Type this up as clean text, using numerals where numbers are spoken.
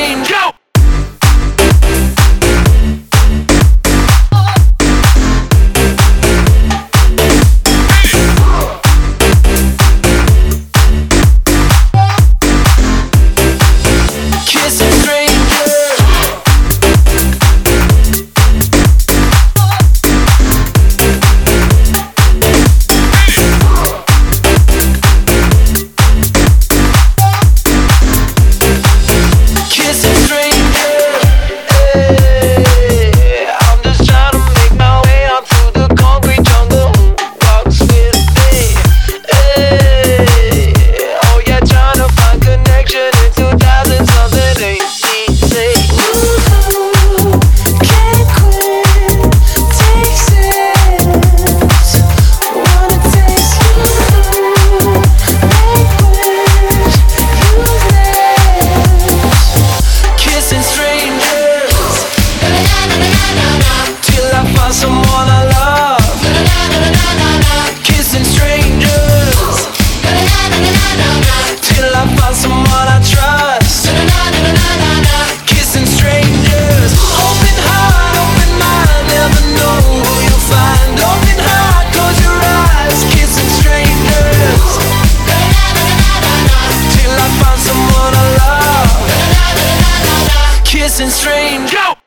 stranger. Kissing strangers. Kissing strangers. Hey, I'm just trying to make my way out through the concrete jungle. Who walks with me? Hey, oh yeah, trying to find connection in 2000 something ain't easy. Ooh, can't quit, take sips, wanna taste you, make wish, use lips. Kissing strangers till I find someone I love. Kissing strangers till I find someone I trust. Kissing strangers. Open heart, open mind, never know who you'll find. Open heart, close your eyes. Kissing strangers till I find someone I love. Kissing strangers.